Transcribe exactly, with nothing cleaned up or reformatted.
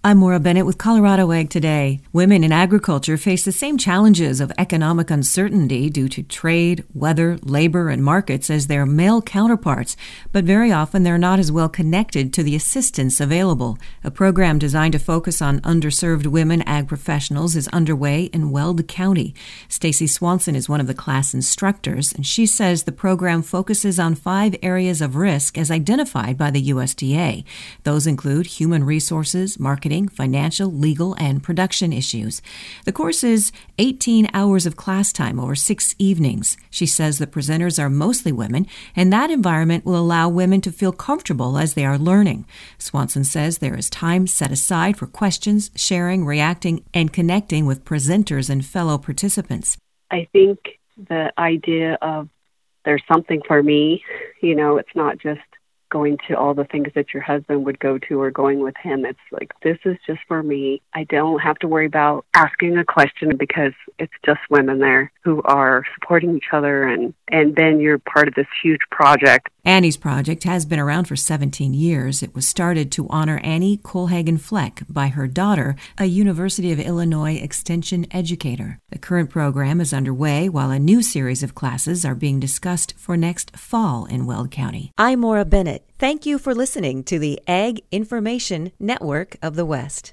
I'm Maura Bennett with Colorado Ag Today. Women in agriculture face the same challenges of economic uncertainty due to trade, weather, labor, and markets as their male counterparts, but very often they're not as well connected to the assistance available. A program designed to focus on underserved women ag professionals is underway in Weld County. Stacy Swanson is one of the class instructors, and she says the program focuses on five areas of risk as identified by the U S D A. Those include human resources, marketing, financial, legal, and production issues. The course is eighteen hours of class time over six evenings. She says the presenters are mostly women, and that environment will allow women to feel comfortable as they are learning. Swanson says there is time set aside for questions, sharing, reacting, and connecting with presenters and fellow participants. I think the idea of there's something for me, you know, it's not just going to all the things that your husband would go to or going with him. It's like, this is just for me. I don't have to worry about asking a question because it's just women there who are supporting each other, and, and then you're part of this huge project. Annie's project has been around for seventeen years. It was started to honor Annie Colhagen Fleck by her daughter, a University of Illinois Extension educator. The current program is underway while a new series of classes are being discussed for next fall in Weld County. I'm Maura Bennett. Thank you for listening to the Ag Information Network of the West.